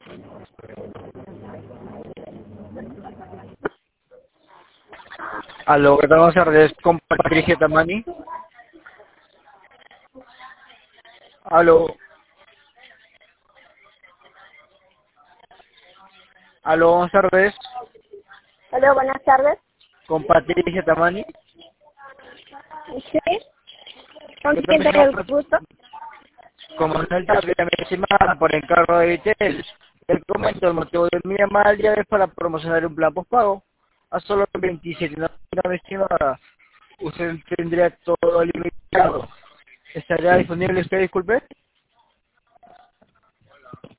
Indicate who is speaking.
Speaker 1: Aló, ¿qué tal? Buenas tardes, con Patricia Tamani. Aló, aló, buenas tardes,
Speaker 2: Hola, buenas tardes.
Speaker 1: con Patricia Tamani.
Speaker 2: Sí, ¿con
Speaker 1: ¿Qué tal,
Speaker 2: quién
Speaker 1: mi
Speaker 2: tengo el
Speaker 1: señor?
Speaker 2: gusto?
Speaker 1: Como Manuel Tapia, mi estimada, por encargo de Vitel. El comento, el motivo de mi llamada el día es para promocionar un plan postpago a solo 27, no, mi estimada. Usted tendría todo limitado. ¿Estaría disponible usted, disculpe?